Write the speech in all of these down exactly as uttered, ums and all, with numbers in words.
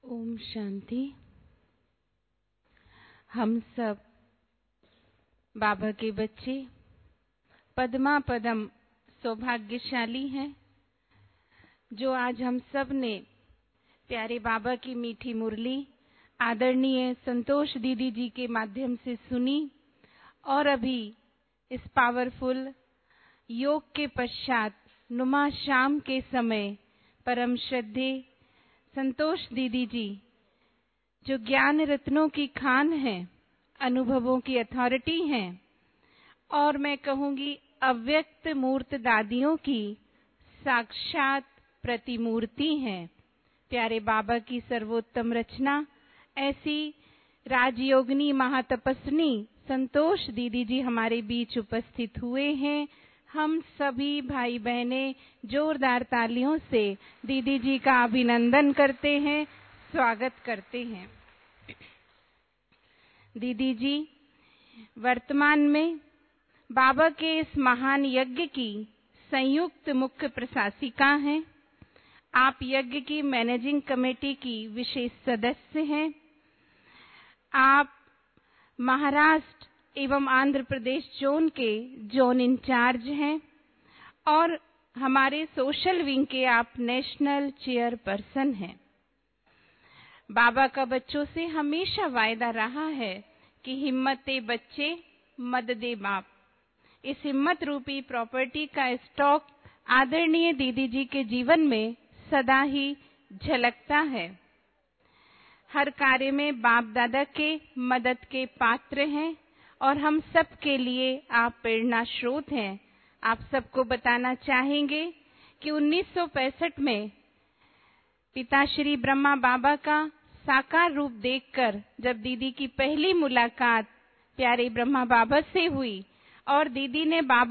ओम शांति। हम सब बाबा के बच्चे पद्मा पदम सौभाग्यशाली हैं जो आज हम सब ने प्यारे बाबा की मीठी मुरली आदरणीय संतोष दीदी जी के माध्यम से सुनी और अभी इस पावरफुल योग के पश्चात नुमा शाम के समय परम श्रद्धेय संतोष दीदी जी जो ज्ञान रत्नों की खान हैं, अनुभवों की अथॉरिटी हैं और मैं कहूंगी अव्यक्त मूर्त दादियों की साक्षात प्रतिमूर्ति हैं। प्यारे बाबा की सर्वोत्तम रचना ऐसी राजयोगिनी महातपस्विनी संतोष दीदी जी हमारे बीच उपस्थित हुए हैं। हम सभी भाई बहनें जोरदार तालियों से दीदी जी का अभिनंदन करते हैं, स्वागत करते हैं। दीदी जी वर्तमान में बाबा के इस महान यज्ञ की संयुक्त मुख्य प्रशासिका हैं। आप यज्ञ की मैनेजिंग कमेटी की विशेष सदस्य हैं। आप महाराष्ट्र एवं आंध्र प्रदेश जोन के जोन इंचार्ज हैं और हमारे सोशल विंग के आप नेशनल चेयरपर्सन हैं। बाबा का बच्चों से हमेशा वायदा रहा है कि हिम्मते बच्चे मददे बाप। इस हिम्मत रूपी प्रॉपर्टी का स्टॉक आदरणीय दीदी जी के जीवन में सदा ही झलकता है। हर कार्य में बाप दादा के मदद के पात्र हैं और हम सब के लिए आप प्रेरणा स्रोत हैं। आप सबको बताना चाहेंगे कि उन्नीस सौ पैंसठ में पिता श्री ब्रह्मा बाबा का साकार रूप देखकर जब दीदी की पहली मुलाकात प्यारे ब्रह्मा बाबा से हुई और दीदी ने बाबा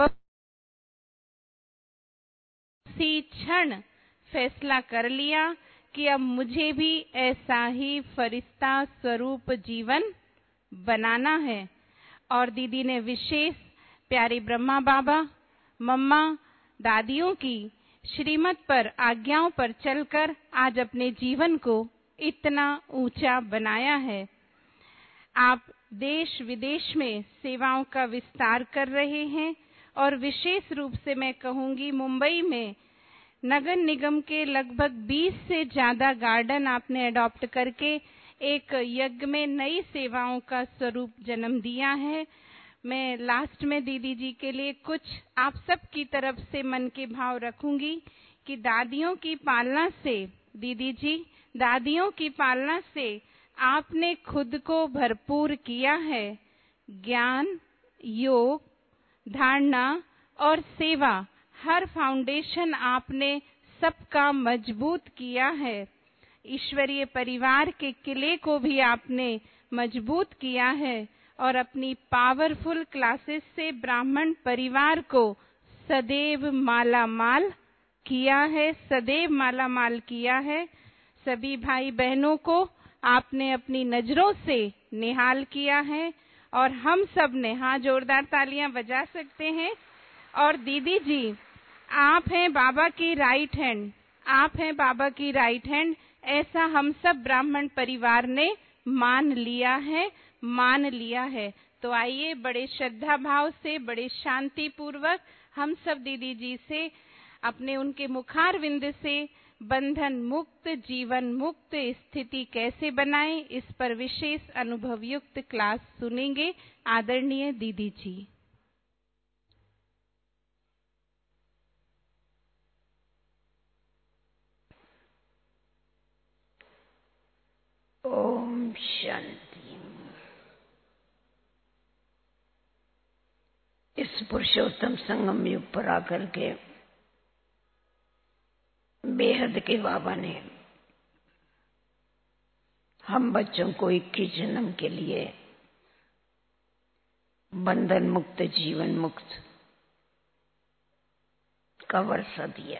उसी क्षण फैसला कर लिया कि अब मुझे भी ऐसा ही फरिश्ता स्वरूप जीवन बनाना है। और दीदी ने विशेष प्यारे ब्रह्मा बाबा मम्मा दादियों की श्रीमत पर आज्ञाओं पर चलकर आज अपने जीवन को इतना ऊंचा बनाया है। आप देश विदेश में सेवाओं का विस्तार कर रहे हैं और विशेष रूप से मैं कहूंगी मुंबई में नगर निगम के लगभग बीस से ज्यादा गार्डन आपने अडॉप्ट करके एक यज्ञ में नई सेवाओं का स्वरूप जन्म दिया है। मैं लास्ट में दीदी जी के लिए कुछ आप सब की तरफ से मन के भाव रखूंगी कि दादियों की पालना से दीदी जी दादियों की पालना से आपने खुद को भरपूर किया है। ज्ञान, योग, धारणा और सेवा हर फाउंडेशन आपने सबका मजबूत किया है। ईश्वरीय परिवार के किले को भी आपने मजबूत किया है और अपनी पावरफुल क्लासेस से ब्राह्मण परिवार को सदैव माला माल किया है, सदैव माला माल किया है। सभी भाई बहनों को आपने अपनी नजरों से निहाल किया है और हम सब ने हाँ जोरदार तालियां बजा सकते हैं। और दीदी जी आप हैं बाबा की राइट हैंड, आप हैं बाबा की राइट हैंड, ऐसा हम सब ब्राह्मण परिवार ने मान लिया है, मान लिया है। तो आइए बड़े श्रद्धा भाव से, बड़े शांति पूर्वक हम सब दीदी जी से अपने उनके मुखारविंद से बंधन मुक्त जीवन मुक्त स्थिति कैसे बनाएं, इस पर विशेष अनुभव युक्त क्लास सुनेंगे आदरणीय दीदी जी। ओम शांति। इस पुरुषोत्तम संगम युग पर आकर के बेहद के बाबा ने हम बच्चों को इक्कीस जन्म के लिए बंधन मुक्त जीवन मुक्त का वर्षा दिया।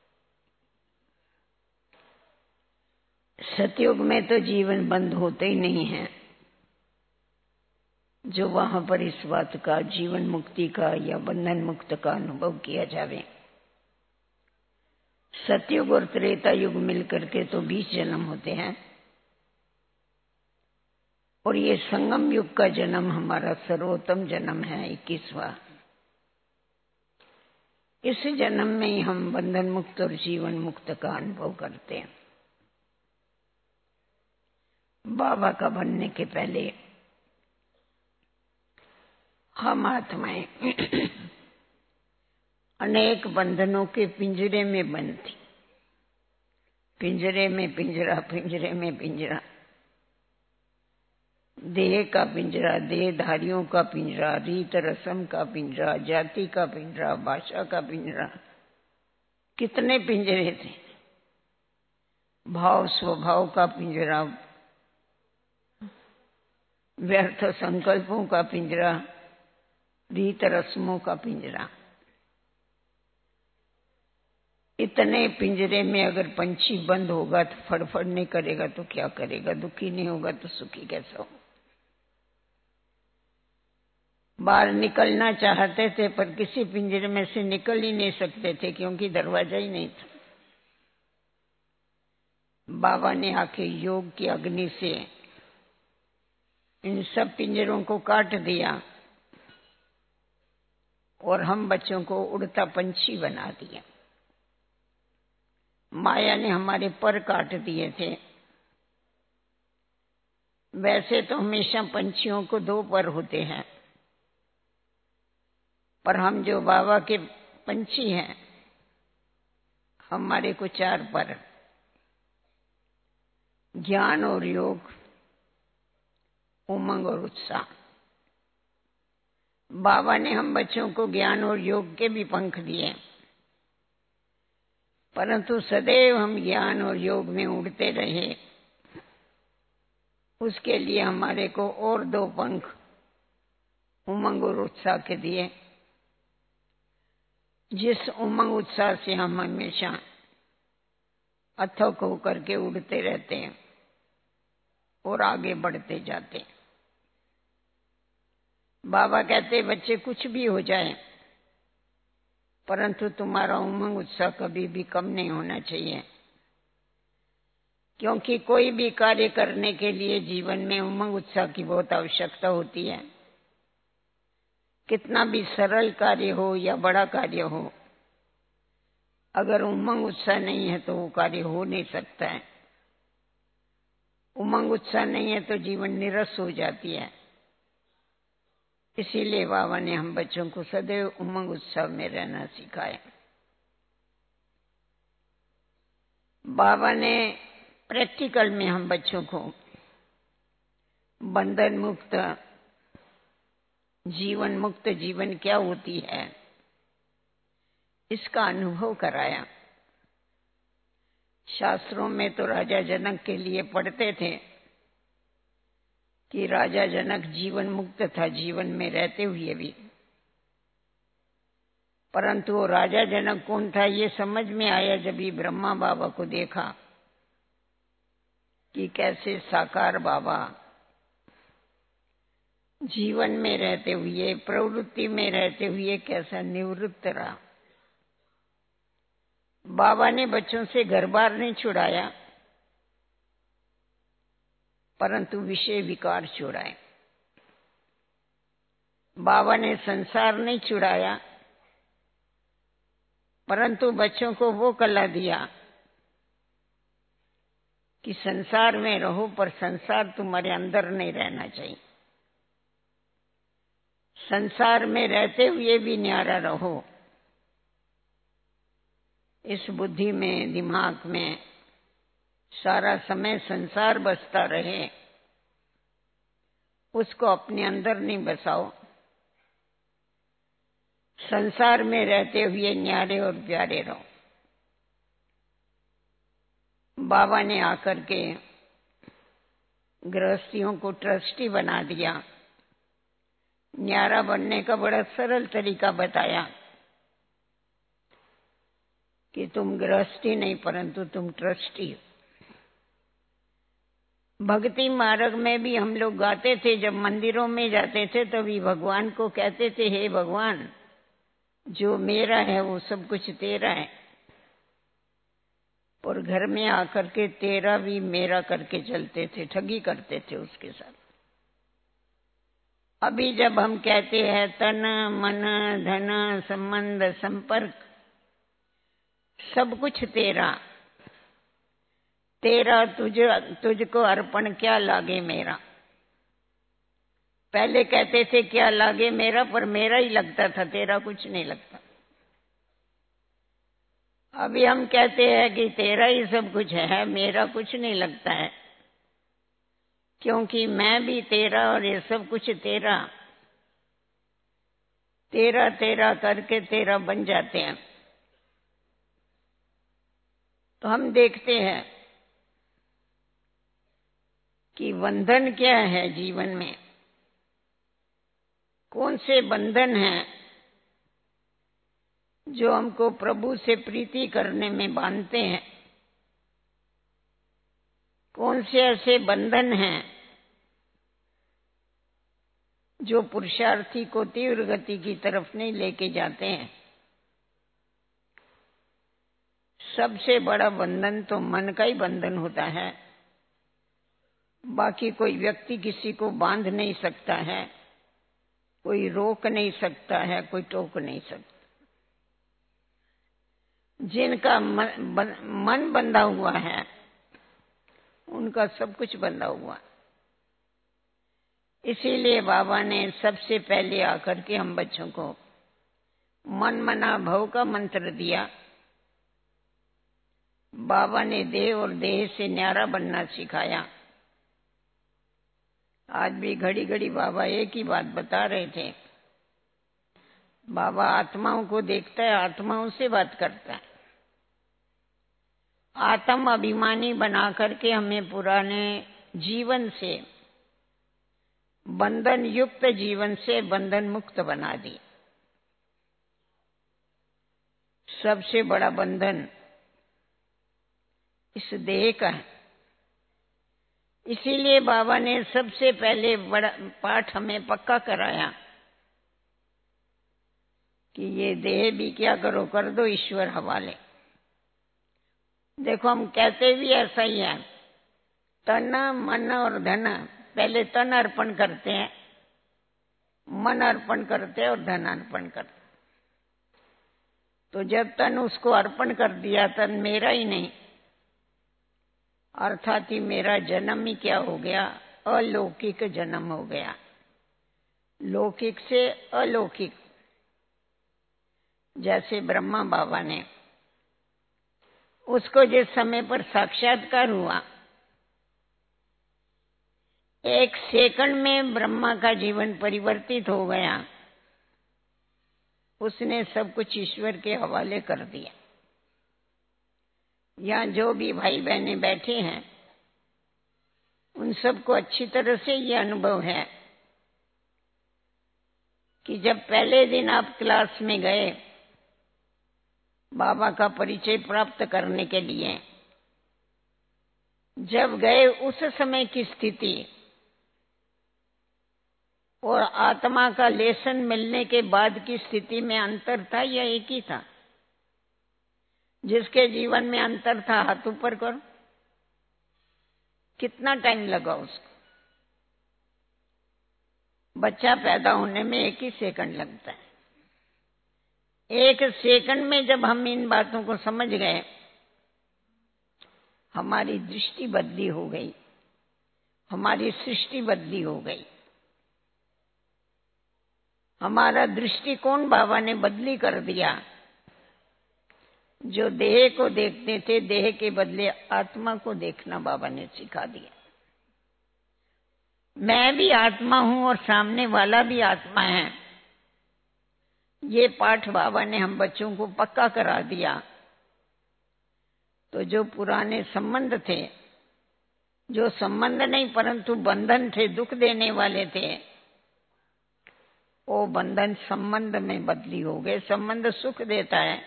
सतयुग में तो जीवन बंद होते ही नहीं है। जो वहां पर इस बात का जीवन मुक्ति का या बंधन मुक्त का अनुभव किया जावे। सतयुग और त्रेता युग मिलकर के तो बीस जन्म होते हैं और ये संगम युग का जन्म हमारा सर्वोत्तम जन्म है, इक्कीसवां। इस जन्म में ही हम बंधन मुक्त और जीवन मुक्त का अनुभव करते हैं। बाबा का बनने के पहले हम आत्माएं अनेक बंधनों के पिंजरे में बंद थी। पिंजरे में पिंजरा, पिंजरे में पिंजरा, देह का पिंजरा, देहधारियों का पिंजरा, रीत रस्म का पिंजरा, जाति का पिंजरा, भाषा का पिंजरा, कितने पिंजरे थे। भाव स्वभाव का पिंजरा, व्यर्थ संकल्पों का पिंजरा, रीत रस्मों का पिंजरा। इतने पिंजरे में अगर पंछी बंद होगा तो फड़फड़ नहीं करेगा तो क्या करेगा? दुखी नहीं होगा तो सुखी कैसा हो? बाहर निकलना चाहते थे पर किसी पिंजरे में से निकल ही नहीं सकते थे क्योंकि दरवाजा ही नहीं था। बाबा ने आके योग की अग्नि से इन सब पिंजरों को काट दिया और हम बच्चों को उड़ता पंछी बना दिया। माया ने हमारे पर काट दिए थे। वैसे तो हमेशा पंछियों को दो पर होते हैं, पर हम जो बाबा के पंछी हैं हमारे को चार पर, ज्ञान और योग, उमंग और उत्साह। बाबा ने हम बच्चों को ज्ञान और योग के भी पंख दिए, परंतु सदैव हम ज्ञान और योग में उड़ते रहे। उसके लिए हमारे को और दो पंख उमंग और उत्साह के दिए, जिस उमंग उत्साह से हम हमेशा अथक होकर के उड़ते रहते हैं और आगे बढ़ते जाते हैं। बाबा कहते बच्चे कुछ भी हो जाए परंतु तुम्हारा उमंग उत्साह कभी भी कम नहीं होना चाहिए, क्योंकि कोई भी कार्य करने के लिए जीवन में उमंग उत्साह की बहुत आवश्यकता होती है। कितना भी सरल कार्य हो या बड़ा कार्य हो, अगर उमंग उत्साह नहीं है तो वो कार्य हो नहीं सकता है। उमंग उत्साह नहीं है तो जीवन निरस हो जाती है। इसीलिए बाबा ने हम बच्चों को सदैव उमंग उत्साह में रहना सिखाया। बाबा ने प्रैक्टिकल में हम बच्चों को बंधन मुक्त जीवन मुक्त जीवन क्या होती है इसका अनुभव कराया। शास्त्रों में तो राजा जनक के लिए पढ़ते थे कि राजा जनक जीवन मुक्त था जीवन में रहते हुए भी, परंतु वो राजा जनक कौन था ये समझ में आया जब ही ब्रह्मा बाबा को देखा कि कैसे साकार बाबा जीवन में रहते हुए, प्रवृत्ति में रहते हुए कैसा निवृत्त रहा। बाबा ने बच्चों से घर बार नहीं छुड़ाया, परंतु विषय विकार छुड़ाए। बाबा ने संसार नहीं छुड़ाया, परंतु बच्चों को वो कला दिया कि संसार में रहो पर संसार तुम्हारे अंदर नहीं रहना चाहिए। संसार में रहते हुए भी न्यारा रहो। इस बुद्धि में, दिमाग में सारा समय संसार बसता रहे, उसको अपने अंदर नहीं बसाओ। संसार में रहते हुए न्यारे और प्यारे रहो। बाबा ने आकर के गृहस्थियों को ट्रस्टी बना दिया। न्यारा बनने का बड़ा सरल तरीका बताया कि तुम गृहस्थी नहीं परंतु तुम ट्रस्टी हो। भक्ति मार्ग में भी हम लोग गाते थे, जब मंदिरों में जाते थे तभी भगवान को कहते थे, हे भगवान जो मेरा है वो सब कुछ तेरा है। और घर में आकर के तेरा भी मेरा करके चलते थे, ठगी करते थे उसके साथ। अभी जब हम कहते हैं तन मन धन संबंध संपर्क सब कुछ तेरा, तेरा तुझ तुझको अर्पण क्या लागे मेरा। पहले कहते थे क्या लागे मेरा, पर मेरा ही लगता था, तेरा कुछ नहीं लगता। अभी हम कहते हैं कि तेरा ही सब कुछ है, मेरा कुछ नहीं लगता है, क्योंकि मैं भी तेरा और ये सब कुछ तेरा। तेरा तेरा करके तेरा बन जाते हैं। तो हम देखते हैं कि बंधन क्या है जीवन में, कौन से बंधन हैं जो हमको प्रभु से प्रीति करने में बांधते हैं, कौन से ऐसे बंधन हैं जो पुरुषार्थी को तीव्र गति की तरफ नहीं लेके जाते हैं। सबसे बड़ा बंधन तो मन का ही बंधन होता है, बाकी कोई व्यक्ति किसी को बांध नहीं सकता है, कोई रोक नहीं सकता है, कोई टोक नहीं सकता। जिनका मन, बन, मन बंधा हुआ है उनका सब कुछ बंधा हुआ। इसीलिए बाबा ने सबसे पहले आकर के हम बच्चों को मन मना भव का मंत्र दिया। बाबा ने देह और देह से न्यारा बनना सिखाया। आज भी घड़ी घड़ी बाबा एक ही बात बता रहे थे, बाबा आत्माओं को देखता है, आत्माओं से बात करता है। आत्म अभिमानी बना करके हमें पुराने जीवन से, बंधन युक्त जीवन से बंधन मुक्त बना दी। सबसे बड़ा बंधन इस देह का है। इसीलिए बाबा ने सबसे पहले बड़ा पाठ हमें पक्का कराया कि ये देह भी क्या करो, कर दो ईश्वर हवाले। देखो हम कहते भी ऐसा ही है, तन मन और धन। पहले तन अर्पण करते हैं, मन अर्पण करते हैं और धन अर्पण करते हैं। तो जब तन उसको अर्पण कर दिया, तन मेरा ही नहीं, अर्थात ही मेरा जन्म ही क्या हो गया, अलौकिक जन्म हो गया। लौकिक से अलौकिक। जैसे ब्रह्मा बाबा ने, उसको जिस समय पर साक्षात्कार हुआ, एक सेकंड में ब्रह्मा का जीवन परिवर्तित हो गया। उसने सब कुछ ईश्वर के हवाले कर दिया। यहाँ जो भी भाई बहने बैठे हैं उन सबको अच्छी तरह से ये अनुभव है कि जब पहले दिन आप क्लास में गए बाबा का परिचय प्राप्त करने के लिए, जब गए उस समय की स्थिति और आत्मा का लेसन मिलने के बाद की स्थिति में अंतर था या एक ही था? जिसके जीवन में अंतर था हाथ ऊपर करो। कितना टाइम लगा उसको? बच्चा पैदा होने में एक ही सेकंड लगता है। एक सेकंड में जब हम इन बातों को समझ गए, हमारी दृष्टि बदली हो गई, हमारी सृष्टि बदली हो गई। हमारा दृष्टिकोण बाबा ने बदली कर दिया। जो देह को देखते थे, देह के बदले आत्मा को देखना बाबा ने सिखा दिया। मैं भी आत्मा हूं और सामने वाला भी आत्मा है। ये पाठ बाबा ने हम बच्चों को पक्का करा दिया। तो जो पुराने संबंध थे, जो संबंध नहीं परंतु बंधन थे, दुख देने वाले थे, वो बंधन संबंध में बदली हो गए। संबंध सुख देता है,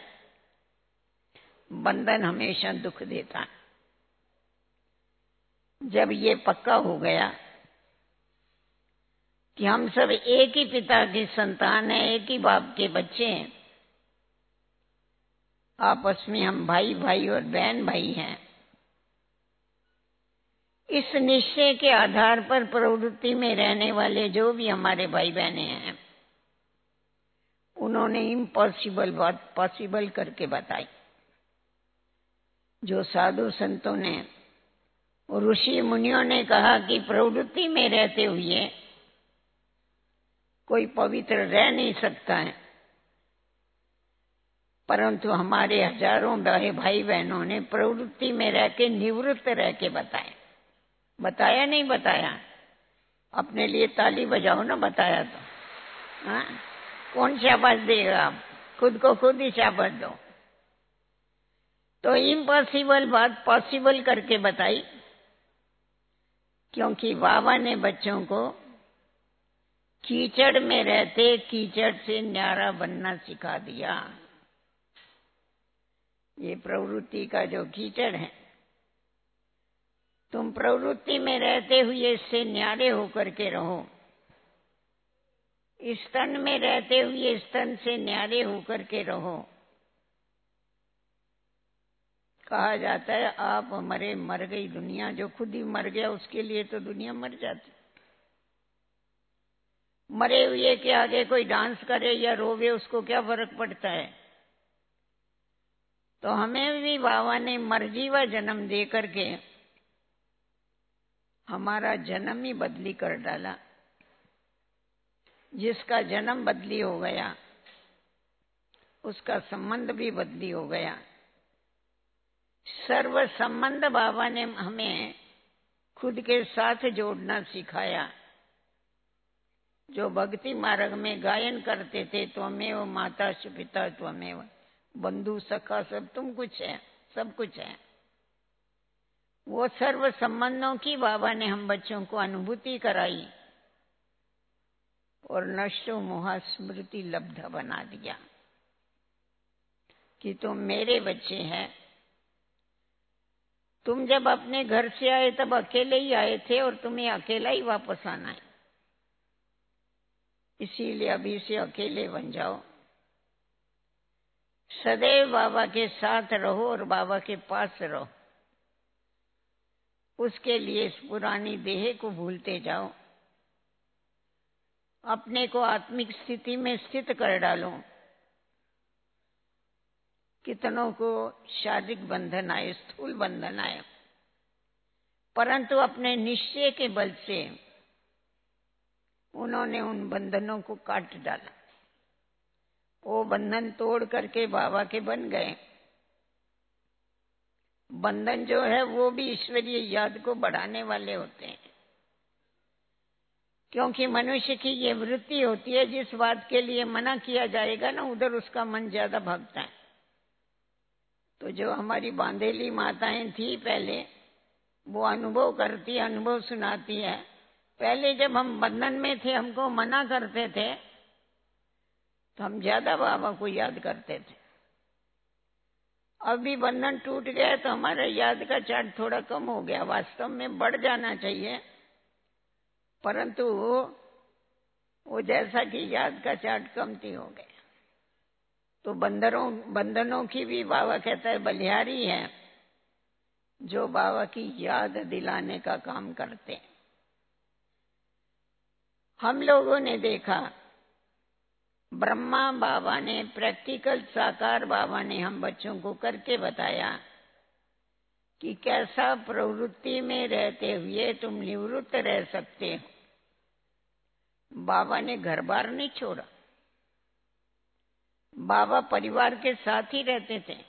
बंधन हमेशा दुख देता है। जब ये पक्का हो गया कि हम सब एक ही पिता की संतान है, एक ही बाप के बच्चे हैं, आपस में हम भाई भाई और बहन भाई हैं, इस निश्चय के आधार पर प्रवृत्ति में रहने वाले जो भी हमारे भाई बहने हैं, उन्होंने इम्पॉसिबल बात पॉसिबल करके बताई। जो साधु संतों ने, ऋषि मुनियों ने कहा कि प्रवृत्ति में रहते हुए कोई पवित्र रह नहीं सकता है, परंतु हमारे हजारों भाई बहनों ने प्रवृत्ति में रह के, निवृत्त रह के बताया। बताया नहीं बताया? अपने लिए ताली बजाओ ना, बताया तो। हाँ, कौन शाबाश देगा? आप खुद को खुद ही शाबाश दो। तो इम्पॉसिबल बात पॉसिबल करके बताई, क्योंकि बाबा ने बच्चों को कीचड़ में रहते कीचड़ से न्यारा बनना सिखा दिया। ये प्रवृत्ति का जो कीचड़ है, तुम प्रवृत्ति में रहते हुए इससे न्यारे होकर के रहो। इस तन में रहते हुए इस तन से न्यारे होकर के रहो। कहा जाता है आप मरे मर गई दुनिया। जो खुद ही मर गया उसके लिए तो दुनिया मर जाती। मरे हुए के आगे कोई डांस करे या रोवे, उसको क्या फर्क पड़ता है? तो हमें भी बाबा ने मरजीवा जन्म दे करके हमारा जन्म ही बदली कर डाला। जिसका जन्म बदली हो गया, उसका संबंध भी बदली हो गया। सर्व संबंध बाबा ने हमें खुद के साथ जोड़ना सिखाया। जो भक्ति मार्ग में गायन करते थे, त्वमेव माता पिता त्वमेव बंधु सखा सब तुम कुछ है, सब कुछ है, वो सर्व संबंधों की बाबा ने हम बच्चों को अनुभूति कराई और नष्टो मोहा स्मृति लब्ध बना दिया कि तुम मेरे बच्चे हैं। तुम जब अपने घर से आए तब अकेले ही आए थे और तुम्हें अकेला ही वापस आना है। इसीलिए अभी से अकेले बन जाओ। सदैव बाबा के साथ रहो और बाबा के पास रहो। उसके लिए इस पुरानी देह को भूलते जाओ। अपने को आत्मिक स्थिति में स्थित कर डालो। कितनों को शारीरिक बंधन आए, स्थूल बंधन आए, परंतु अपने निश्चय के बल से उन्होंने उन बंधनों को काट डाला। वो बंधन तोड़ करके बाबा के बन गए। बंधन जो है वो भी ईश्वरीय याद को बढ़ाने वाले होते हैं, क्योंकि मनुष्य की ये वृत्ति होती है, जिस बात के लिए मना किया जाएगा ना, उधर उसका मन ज्यादा भागता है। तो जो हमारी बांधेली माताएं थी पहले, वो अनुभव करती, अनुभव सुनाती है। पहले जब हम बंधन में थे, हमको मना करते थे, तो हम ज्यादा बाबा को याद करते थे। अभी बंधन टूट गया तो हमारा याद का चार्ट थोड़ा कम हो गया। वास्तव में बढ़ जाना चाहिए, परंतु वो जैसा कि याद का चार्ट कमती हो गया। तो बंदरों बंधनों की भी बाबा कहता है बलिहारी है, जो बाबा की याद दिलाने का काम करते हैं। हम लोगों ने देखा, ब्रह्मा बाबा ने प्रैक्टिकल साकार बाबा ने हम बच्चों को करके बताया कि कैसा प्रवृत्ति में रहते हुए तुम निवृत्त रह सकते हो। बाबा ने घर बार नहीं छोड़ा। बाबा परिवार के साथ ही रहते थे।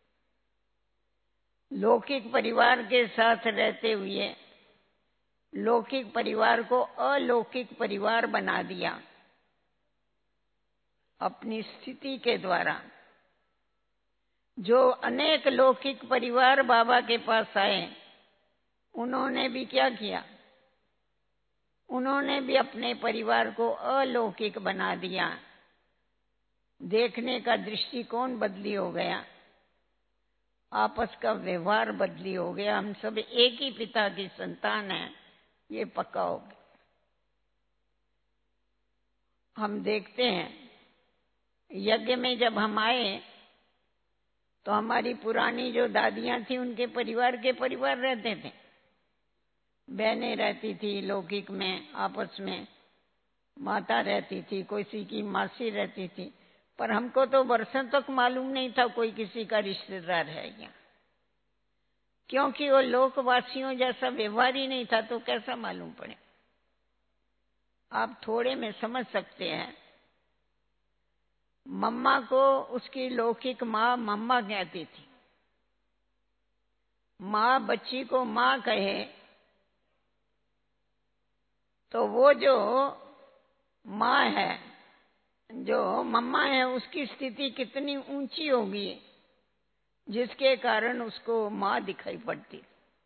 लौकिक परिवार के साथ रहते हुए लौकिक परिवार को अलौकिक परिवार बना दिया अपनी स्थिति के द्वारा। जो अनेक लौकिक परिवार बाबा के पास आए, उन्होंने भी क्या किया? उन्होंने भी अपने परिवार को अलौकिक बना दिया। देखने का दृष्टिकोण बदली हो गया, आपस का व्यवहार बदली हो गया। हम सब एक ही पिता की संतान हैं, ये पक्का हो गया। हम देखते हैं यज्ञ में जब हम आए तो हमारी पुरानी जो दादियां थी, उनके परिवार के परिवार रहते थे। बहनें रहती थी लौकिक में, आपस में माता रहती थी, किसी की मासी रहती थी, पर हमको तो वर्षों तक मालूम नहीं था कोई किसी का रिश्तेदार है यहाँ, क्योंकि वो लोकवासियों जैसा व्यवहार ही नहीं था, तो कैसा मालूम पड़े। आप थोड़े में समझ सकते हैं। मम्मा को उसकी लौकिक माँ मम्मा कहती थी। माँ बच्ची को माँ कहे तो वो जो माँ है, जो मम्मा है, उसकी स्थिति कितनी ऊंची होगी, जिसके कारण उसको माँ दिखाई पड़ती।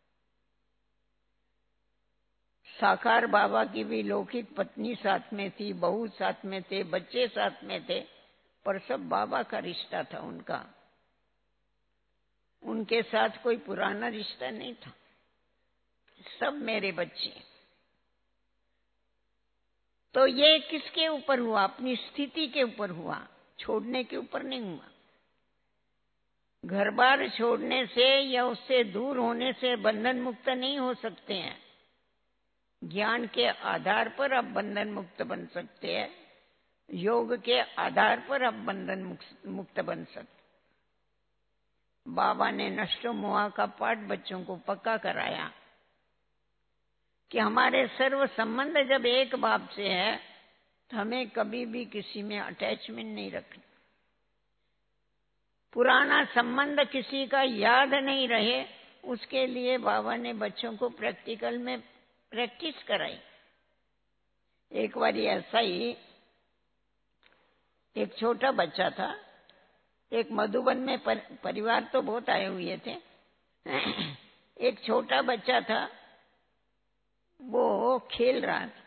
साकार बाबा की भी लौकिक पत्नी साथ में थी, बहू साथ में थे, बच्चे साथ में थे, पर सब बाबा का रिश्ता था उनका। उनके साथ कोई पुराना रिश्ता नहीं था। सब मेरे बच्चे। तो ये किसके ऊपर हुआ? अपनी स्थिति के ऊपर हुआ, छोड़ने के ऊपर नहीं हुआ। घर बार छोड़ने से या उससे दूर होने से बंधन मुक्त नहीं हो सकते हैं। ज्ञान के आधार पर आप बंधन मुक्त बन सकते हैं, योग के आधार पर आप बंधन मुक्त बन सकते। बाबा ने नष्ट मोह का पाठ बच्चों को पक्का कराया कि हमारे सर्व संबंध जब एक बाप से है तो हमें कभी भी किसी में अटैचमेंट नहीं रखनी। पुराना संबंध किसी का याद नहीं रहे, उसके लिए बाबा ने बच्चों को प्रैक्टिकल में प्रैक्टिस कराई। एक बार ऐसा ही एक छोटा बच्चा था, एक मधुबन में पर, परिवार तो बहुत आए हुए थे। एक छोटा बच्चा था, वो खेल रहा था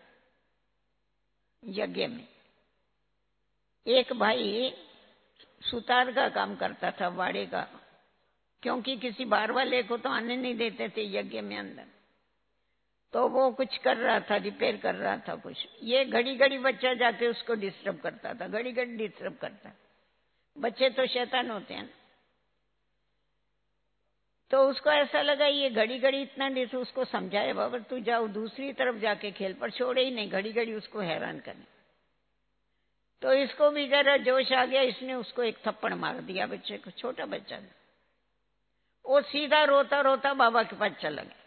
यज्ञ में। एक भाई सुतार का काम करता था, वाड़े का, क्योंकि किसी बाहर वाले को तो आने नहीं देते थे यज्ञ में अंदर। तो वो कुछ कर रहा था, रिपेयर कर रहा था कुछ। ये घड़ी घड़ी बच्चा जाके उसको डिस्टर्ब करता था, घड़ी घड़ी डिस्टर्ब करता। बच्चे तो शैतान होते हैं। तो उसको ऐसा लगा ये घड़ी घड़ी इतना डिस, उसको समझाए, बाबा तू जाओ दूसरी तरफ जाके खेल, पर छोड़े ही नहीं, घड़ी घड़ी उसको हैरान करने। तो इसको भी जरा जोश आ गया, इसने उसको एक थप्पड़ मार दिया बच्चे को, छोटा बच्चा था। वो सीधा रोता रोता बाबा के पास चला गया।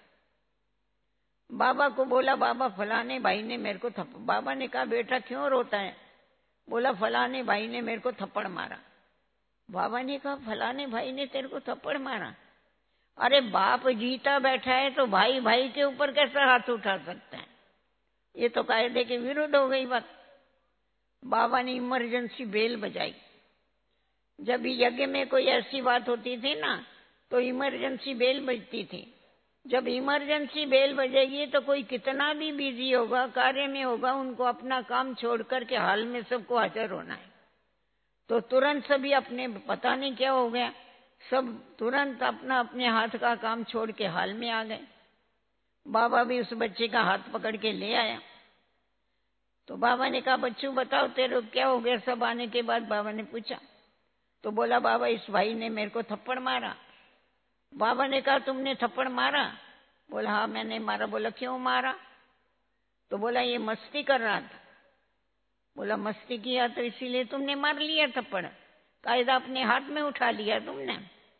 बाबा को बोला, बाबा फलाने भाई ने मेरे को थप्पड़। बाबा ने कहा बेटा क्यों रोता है? बोला फलाने भाई ने मेरे को थप्पड़ मारा। बाबा ने कहा फलाने भाई ने तेरे को थप्पड़ मारा? अरे बाप जीता बैठा है तो भाई भाई के ऊपर कैसा हाथ उठा सकता है? ये तो कायदे के विरुद्ध हो गई बात। बाबा ने इमरजेंसी बेल बजाई। जब भी यज्ञ में कोई ऐसी बात होती थी ना, तो इमरजेंसी बेल बजती थी। जब इमरजेंसी बेल बजेगी तो कोई कितना भी बिजी होगा, कार्य में होगा, उनको अपना काम छोड़ करके हाल में सबको हाजिर होना है। तो तुरंत सभी अपने, पता नहीं क्या हो गया, सब तुरंत अपना अपने हाथ का काम छोड़ के हाल में आ गए। बाबा भी उस बच्चे का हाथ पकड़ के ले आया। तो बाबा ने कहा बच्चू बताओ तेरे क्या हो गया? सब आने के बाद बाबा ने पूछा, तो बोला बाबा इस भाई ने मेरे को थप्पड़ मारा। बाबा ने कहा तुमने थप्पड़ मारा? बोला हाँ मैंने मारा। बोला क्यों मारा? तो बोला ये मस्ती कर रहा था। बोला मस्ती किया तो इसीलिए तुमने मार लिया थप्पड़, कायदा अपने हाथ में उठा लिया तुमने।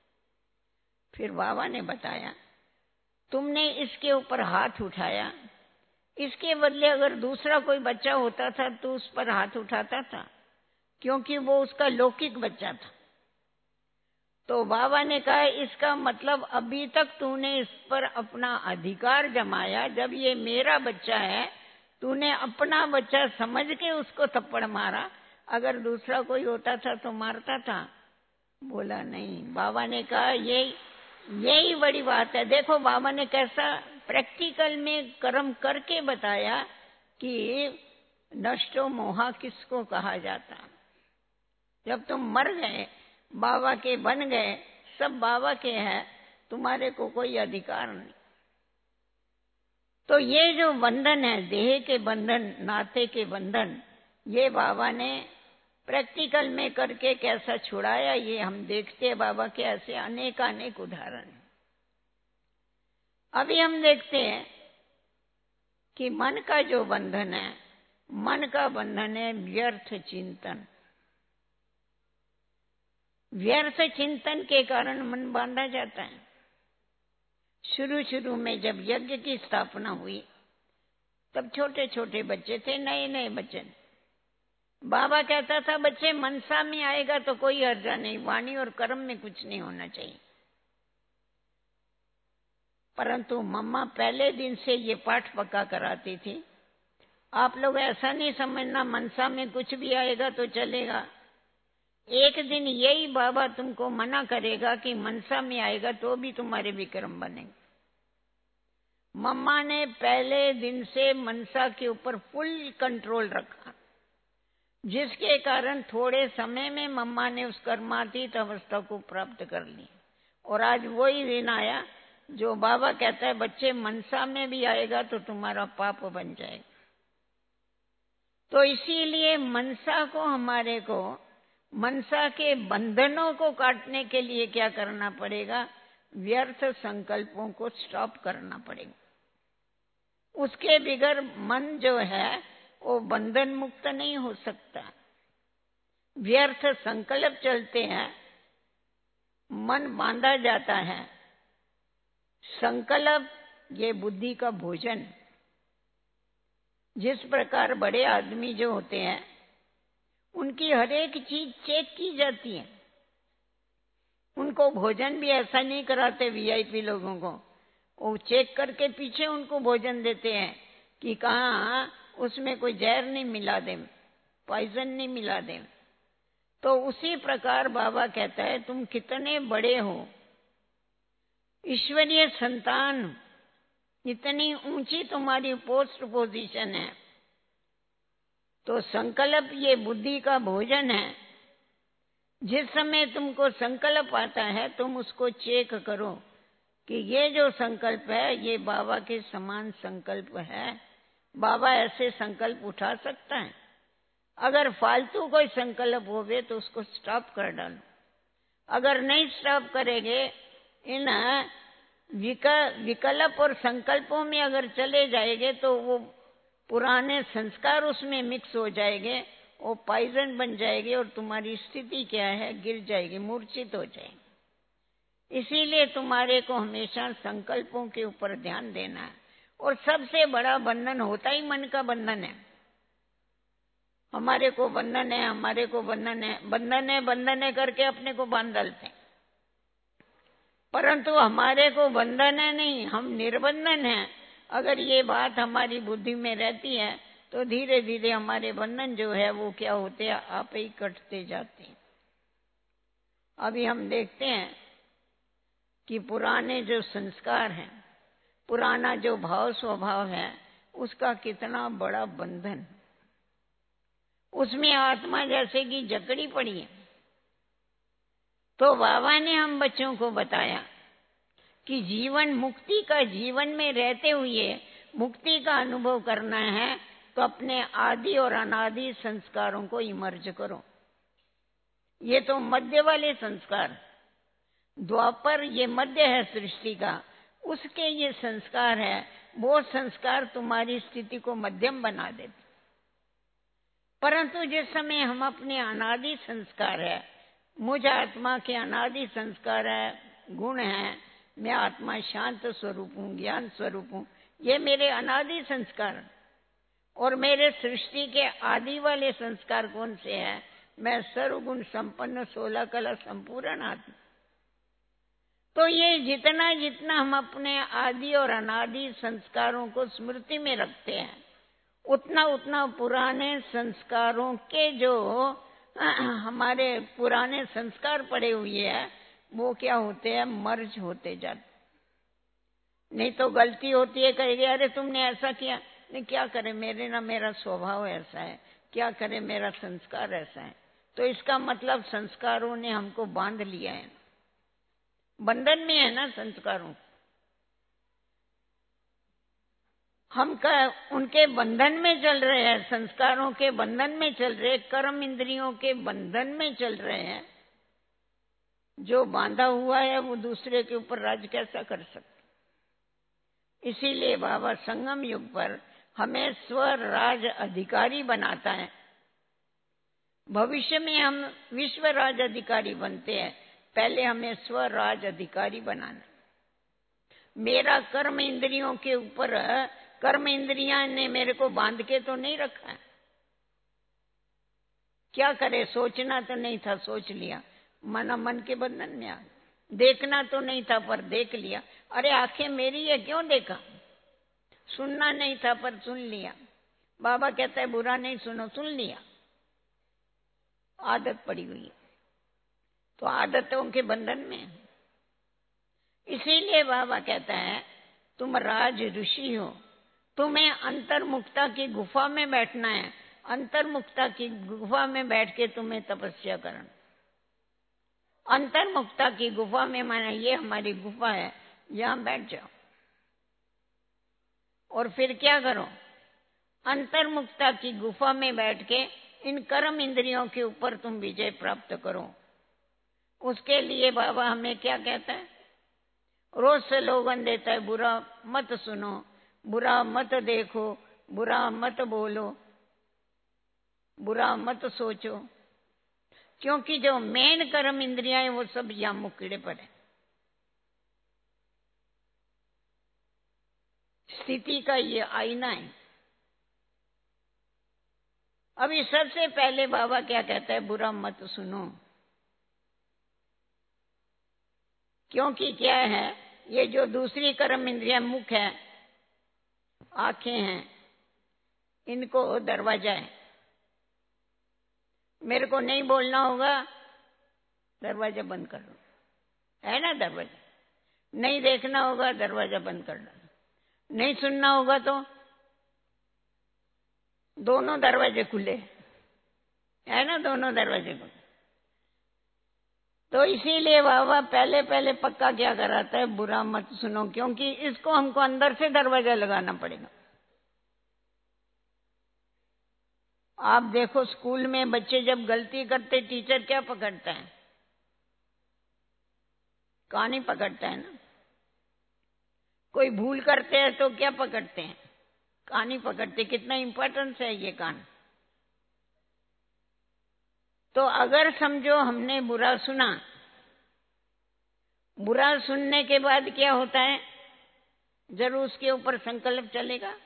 फिर बाबा ने बताया तुमने इसके ऊपर हाथ उठाया, इसके बदले अगर दूसरा कोई बच्चा होता था तो उस पर हाथ उठाता था, क्योंकि वो उसका लौकिक बच्चा था। तो बाबा ने कहा इसका मतलब अभी तक तूने इस पर अपना अधिकार जमाया, जब ये मेरा बच्चा है तूने अपना बच्चा समझ के उसको थप्पड़ मारा, अगर दूसरा कोई होता था तो मारता था? बोला नहीं। बाबा ने कहा ये यही बड़ी बात है। देखो बाबा ने कैसा प्रैक्टिकल में कर्म करके बताया कि नष्टो मोहा किसको कहा जाता। जब तुम मर गए, बाबा के बन गए, सब बाबा के हैं, तुम्हारे को कोई अधिकार नहीं। तो ये जो बंधन है, देह के बंधन, नाते के बंधन, ये बाबा ने प्रैक्टिकल में करके कैसा छुड़ाया, ये हम देखते हैं। बाबा के ऐसे अनेक अनेक उदाहरण हैं। अभी हम देखते हैं कि मन का जो बंधन है, मन का बंधन है व्यर्थ चिंतन। व्यर्थ चिंतन के कारण मन बांधा जाता है। शुरू शुरू में जब यज्ञ की स्थापना हुई तब छोटे छोटे बच्चे थे, नए नए बच्चे। बाबा कहता था बच्चे मनसा में आएगा तो कोई हर्जा नहीं, वाणी और कर्म में कुछ नहीं होना चाहिए। परंतु मम्मा पहले दिन से ये पाठ पक्का कराती थी, आप लोग ऐसा नहीं समझना मनसा में कुछ भी आएगा तो चलेगा। एक दिन यही बाबा तुमको मना करेगा कि मनसा में आएगा तो भी तुम्हारे विक्रम बनेंगे। मम्मा ने पहले दिन से मनसा के ऊपर फुल कंट्रोल रखा, जिसके कारण थोड़े समय में मम्मा ने उस कर्मातीत अवस्था को प्राप्त कर ली। और आज वही दिन आया जो बाबा कहता है बच्चे मनसा में भी आएगा तो तुम्हारा पाप बन जाएगा। तो इसीलिए मनसा को, हमारे को मनसा के बंधनों को काटने के लिए क्या करना पड़ेगा? व्यर्थ संकल्पों को स्टॉप करना पड़ेगा। उसके बगैर मन जो है वो बंधन मुक्त नहीं हो सकता। व्यर्थ संकल्प चलते हैं, मन बांधा जाता है। संकल्प ये बुद्धि का भोजन। जिस प्रकार बड़े आदमी जो होते हैं उनकी हर एक चीज चेक की जाती है। उनको भोजन भी ऐसा नहीं कराते वीआईपी लोगों को, वो चेक करके पीछे उनको भोजन देते हैं कि कहाँ उसमें कोई जहर नहीं मिला दे, पॉइजन नहीं मिला दे। तो उसी प्रकार बाबा कहता है तुम कितने बड़े हो, ईश्वरीय संतान, इतनी ऊंची तुम्हारी पोस्ट पोजीशन है, तो संकल्प ये बुद्धि का भोजन है। जिस समय तुमको संकल्प आता है तुम उसको चेक करो कि ये जो संकल्प है ये बाबा के समान संकल्प है। बाबा ऐसे संकल्प उठा सकता है? अगर फालतू कोई संकल्प होवे तो उसको स्टॉप कर डालो। अगर नहीं स्टॉप करेंगे, इन विकल्प और संकल्पों में अगर चले जाएंगे तो वो पुराने संस्कार उसमें मिक्स हो जाएंगे, वो पॉइजन बन जाएगी और तुम्हारी स्थिति क्या है, गिर जाएगी, मूर्छित हो जाएगी। इसीलिए तुम्हारे को हमेशा संकल्पों के ऊपर ध्यान देना है। और सबसे बड़ा बंधन होता ही मन का बंधन है। हमारे को बंधन है, हमारे को बंधन है, बंधन है बंधन है करके अपने को बांध डालते हैं। परंतु हमारे को बंधन है नहीं, हम निर्बंधन हैं। अगर ये बात हमारी बुद्धि में रहती है तो धीरे धीरे हमारे बंधन जो है वो क्या होते हैं, आप ही कटते जाते हैं। अभी हम देखते हैं कि पुराने जो संस्कार हैं, पुराना जो भाव स्वभाव है, उसका कितना बड़ा बंधन, उसमें आत्मा जैसे कि जकड़ी पड़ी है। तो बाबा ने हम बच्चों को बताया कि जीवन मुक्ति का, जीवन में रहते हुए मुक्ति का अनुभव करना है तो अपने आदि और अनादि संस्कारों को इमर्ज करो। ये तो मध्य वाले संस्कार, द्वापर ये मध्य है सृष्टि का, उसके ये संस्कार है। वो संस्कार तुम्हारी स्थिति को मध्यम बना देते। परंतु जिस समय हम अपने अनादि संस्कार है, मुझ आत्मा के अनादि संस्कार है, गुण है, मैं आत्मा शांत स्वरूप हूँ, ज्ञान स्वरूप हूँ, ये मेरे अनादि संस्कार। और मेरे सृष्टि के आदि वाले संस्कार कौन से हैं? मैं सर्वगुण संपन्न सोलह कला संपूर्ण आत्मा। तो ये जितना जितना हम अपने आदि और अनादि संस्कारों को स्मृति में रखते हैं, उतना उतना पुराने संस्कारों के जो हमारे पुराने संस्कार पड़े हुए हैं वो क्या होते हैं, मर्ज होते जाते। नहीं तो गलती होती है, कहेगी अरे तुमने ऐसा किया। नहीं, क्या करे, मेरे ना मेरा स्वभाव ऐसा है, क्या करे मेरा संस्कार ऐसा है। तो इसका मतलब संस्कारों ने हमको बांध लिया है, बंधन में है ना संस्कारों। हम का उनके बंधन में चल रहे हैं, संस्कारों के बंधन में चल रहे, कर्म इंद्रियों के बंधन में चल रहे हैं। जो बांधा हुआ है वो दूसरे के ऊपर राज कैसा कर सकता। इसीलिए बाबा संगम युग पर हमें स्वराज अधिकारी बनाता है। भविष्य में हम विश्व राज अधिकारी बनते हैं, पहले हमें स्वराज अधिकारी बनाना। मेरा कर्म इंद्रियों के ऊपर, कर्म इंद्रियां ने मेरे को बांध के तो नहीं रखा है। क्या करे, सोचना तो नहीं था, सोच लिया, मना मन के बंधन में आ। देखना तो नहीं था पर देख लिया, अरे आंखें मेरी है क्यों देखा। सुनना नहीं था पर सुन लिया, बाबा कहता है बुरा नहीं सुनो, सुन लिया। आदत पड़ी हुई है, तो आदतों के बंधन में। इसीलिए बाबा कहता है तुम राज ऋषि हो, तुम्हें अंतर्मुक्ता की गुफा में बैठना है। अंतर्मुक्ता की गुफा में बैठ के तुम्हें तपस्या करना। अंतर्मुक्ता की गुफा में माना ये हमारी गुफा है, यहां बैठ जाओ और फिर क्या करो, अंतर्मुक्ता की गुफा में बैठ के इन कर्म इंद्रियों के ऊपर तुम विजय प्राप्त करो। उसके लिए बाबा हमें क्या कहता है, रोज स्लोगन देता है, बुरा मत सुनो, बुरा मत देखो, बुरा मत बोलो, बुरा मत सोचो। क्योंकि जो मेन कर्म इंद्रियां हैं वो सब यहां मुकड़े पर है। स्थिति का ये आईना है। अभी सबसे पहले बाबा क्या कहता है, बुरा मत सुनो। क्योंकि क्या है, ये जो दूसरी कर्म इंद्रियां, मुख है, आंखें हैं, इनको दरवाजा है। मेरे को नहीं बोलना होगा, दरवाजा बंद कर लो, है ना दरवाजा। नहीं देखना होगा, दरवाजा बंद कर लो। नहीं सुनना होगा तो दोनों दरवाजे खुले, है ना, दोनों दरवाजे खुले। तो इसीलिए बाबा पहले पहले पक्का क्या कराता है, बुरा मत सुनो, क्योंकि इसको हमको अंदर से दरवाजा लगाना पड़ेगा। आप देखो स्कूल में बच्चे जब गलती करते, टीचर क्या पकड़ता है, कहानी पकड़ता है ना। कोई भूल करते हैं तो क्या पकड़ते हैं, कहानी पकड़ते। कितना इंपॉर्टेंस है ये कान। तो अगर समझो हमने बुरा सुना, बुरा सुनने के बाद क्या होता है, जरूर उसके ऊपर संकल्प चलेगा।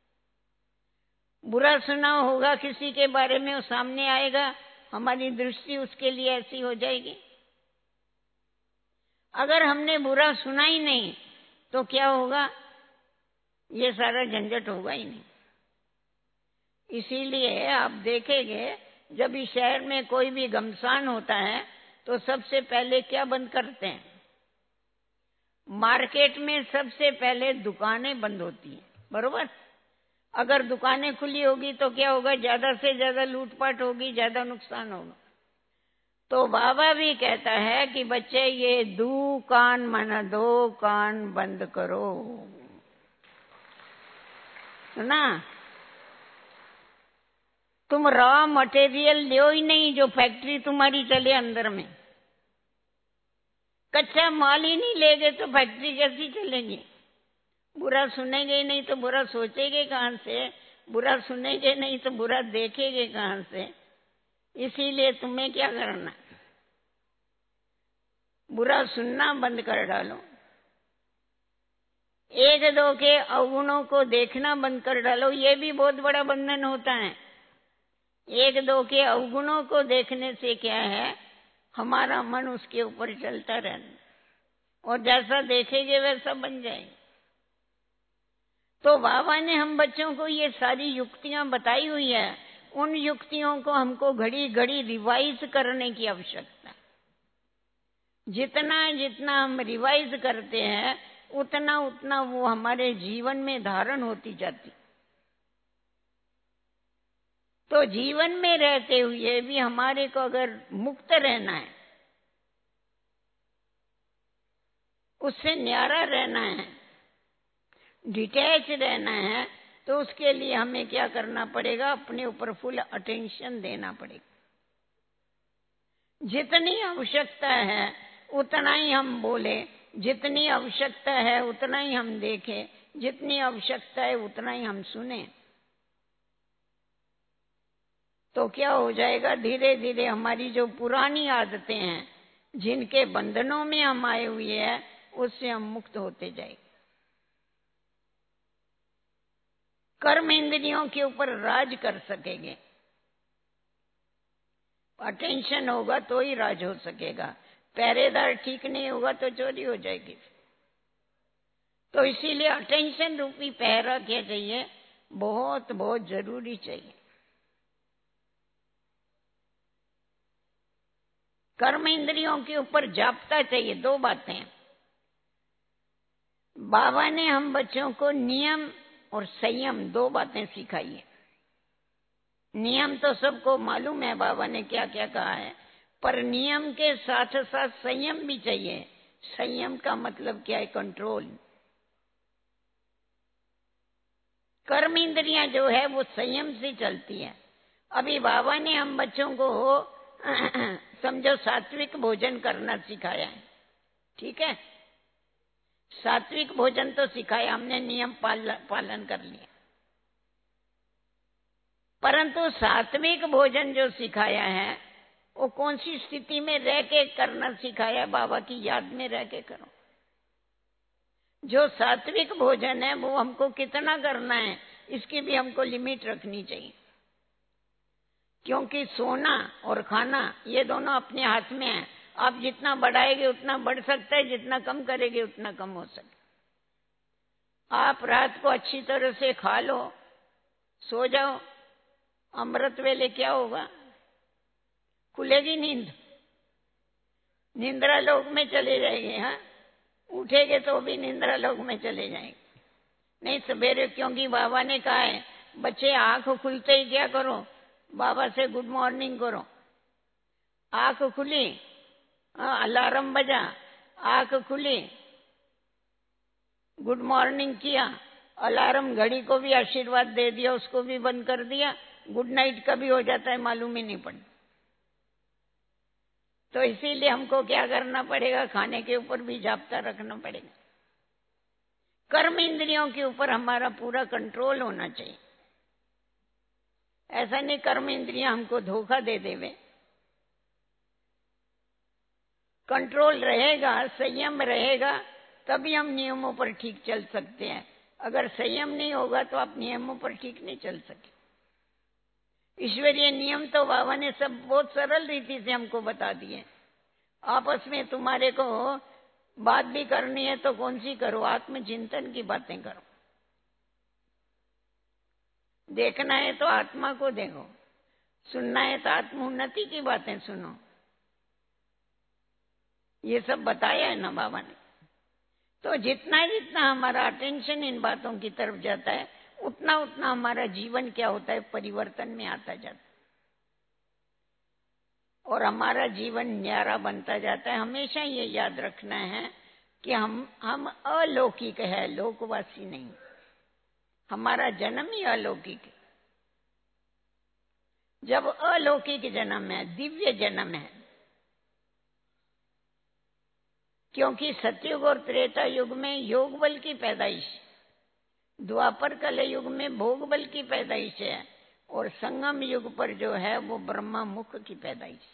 बुरा सुना होगा किसी के बारे में, वो सामने आएगा, हमारी दृष्टि उसके लिए ऐसी हो जाएगी। अगर हमने बुरा सुना ही नहीं तो क्या होगा, ये सारा झंझट होगा ही नहीं। इसीलिए आप देखेंगे जब इस शहर में कोई भी घमसान होता है तो सबसे पहले क्या बंद करते हैं, मार्केट में सबसे पहले दुकानें बंद होती हैं, बरोबर। अगर दुकानें खुली होगी तो क्या होगा, ज्यादा से ज्यादा लूटपाट होगी, ज्यादा नुकसान होगा। तो बाबा भी कहता है कि बच्चे ये दुकान माना दो कान बंद करो, सुना। तुम रॉ मटेरियल लो ही नहीं जो फैक्ट्री तुम्हारी चले अंदर में। कच्चा माल ही नहीं लेगे तो फैक्ट्री कैसी चलेगी। बुरा सुनेंगे नहीं तो बुरा सोचेंगे कहां से, बुरा सुनेंगे नहीं तो बुरा देखेंगे कहां से। इसीलिए तुम्हें क्या करना, बुरा सुनना बंद कर डालो। एक दो के अवगुणों को देखना बंद कर डालो, ये भी बहुत बड़ा बंधन होता है। एक दो के अवगुणों को देखने से क्या है, हमारा मन उसके ऊपर चलता रहना, और जैसा देखेंगे वैसा बन जाएगा। तो बाबा ने हम बच्चों को ये सारी युक्तियां बताई हुई है। उन युक्तियों को हमको घड़ी घड़ी रिवाइज करने की आवश्यकता है। जितना जितना हम रिवाइज करते हैं उतना उतना वो हमारे जीवन में धारण होती जाती। तो जीवन में रहते हुए भी हमारे को अगर मुक्त रहना है, उससे न्यारा रहना है, डिटैच रहना है, तो उसके लिए हमें क्या करना पड़ेगा, अपने ऊपर फुल अटेंशन देना पड़ेगा। जितनी आवश्यकता है उतना ही हम बोले, जितनी आवश्यकता है उतना ही हम देखें, जितनी आवश्यकता है उतना ही हम सुने। तो क्या हो जाएगा, धीरे धीरे हमारी जो पुरानी आदतें हैं, जिनके बंधनों में हम आए हुए हैं, उससे हम मुक्त होते जाएंगे। कर्म इंद्रियों के ऊपर राज कर सकेंगे। अटेंशन होगा तो ही राज हो सकेगा। पहरेदार ठीक नहीं होगा तो चोरी हो जाएगी। तो इसीलिए अटेंशन रूपी पहरा क्या चाहिए, बहुत बहुत जरूरी चाहिए। कर्म इंद्रियों के ऊपर जापता चाहिए। दो बातें, बाबा ने हम बच्चों को नियम और संयम दो बातें सिखाई है। नियम तो सबको मालूम है बाबा ने क्या क्या कहा है, पर नियम के साथ साथ संयम भी चाहिए। संयम का मतलब क्या है, कंट्रोल। कर्म इंद्रियां जो है वो संयम से चलती है। अभी बाबा ने हम बच्चों को समझो सात्विक भोजन करना सिखाया है, ठीक है। सात्विक भोजन तो सिखाया हमने, नियम पालन कर लिया। परंतु सात्विक भोजन जो सिखाया है वो कौन सी स्थिति में रह के करना सिखाया, बाबा की याद में रह के करो। जो सात्विक भोजन है वो हमको कितना करना है, इसकी भी हमको लिमिट रखनी चाहिए। क्योंकि सोना और खाना ये दोनों अपने हाथ में है। आप जितना बढ़ाएंगे उतना बढ़ सकता है, जितना कम करेंगे उतना कम हो सकता है। आप रात को अच्छी तरह से खा लो, सो जाओ, अमृत वेले क्या होगा, खुलेगी नींद, निंद्रा लोक में चले जाएंगे। हाँ, उठेंगे तो भी निंद्रा लोक में चले जाएंगे। नहीं सवेरे, क्योंकि बाबा ने कहा है बच्चे आंख खुलते ही क्या करो, बाबा से गुड मॉर्निंग करो। आंख खुली, अलार्म बजा, आंख खुली, गुड मॉर्निंग किया, अलार्म घड़ी को भी आशीर्वाद दे दिया, उसको भी बंद कर दिया, गुड नाइट कभी हो जाता है मालूम ही नहीं पड़ता। तो इसीलिए हमको क्या करना पड़ेगा, खाने के ऊपर भी जाप्ता रखना पड़ेगा। कर्म इंद्रियों के ऊपर हमारा पूरा कंट्रोल होना चाहिए। ऐसा नहीं कर्म इंद्रियां हमको धोखा दे देवे। कंट्रोल रहेगा, संयम रहेगा, तभी हम नियमों पर ठीक चल सकते हैं। अगर संयम नहीं होगा तो आप नियमों पर ठीक नहीं चल सके। ईश्वरीय नियम तो बाबा ने सब बहुत सरल रीति से हमको बता दिए। आपस में तुम्हारे को बात भी करनी है तो कौन सी करो, आत्मचिंतन की बातें करो। देखना है तो आत्मा को देखो, सुनना है तो आत्मोन्नति की बातें सुनो। ये सब बताया है ना बाबा ने। तो जितना जितना हमारा अटेंशन इन बातों की तरफ जाता है, उतना उतना हमारा जीवन क्या होता है, परिवर्तन में आता जाता है और हमारा जीवन न्यारा बनता जाता है। हमेशा ये याद रखना है कि हम हम अलौकिक है, लोकवासी नहीं। हमारा जन्म ही अलौकिक है। जब अलौकिक जन्म है, दिव्य जन्म है, क्योंकि सतयुग और त्रेता युग में योग बल की पैदाइश, द्वापर कल युग में भोग बल की पैदाइश है और संगम युग पर जो है वो ब्रह्मा मुख की पैदाइश,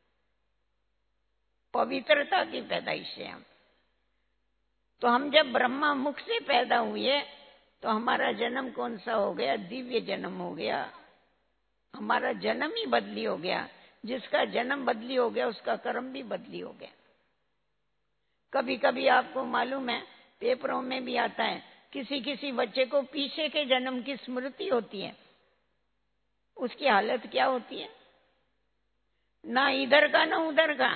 पवित्रता की पैदाइश है। हम तो हम जब ब्रह्मा मुख से पैदा हुए तो हमारा जन्म कौन सा हो गया, दिव्य जन्म हो गया। हमारा जन्म ही बदली हो गया। जिसका जन्म बदली हो गया उसका कर्म भी बदली हो गया। कभी कभी आपको मालूम है, पेपरों में भी आता है, किसी किसी बच्चे को पीछे के जन्म की स्मृति होती है। उसकी हालत क्या होती है, ना इधर का ना उधर का,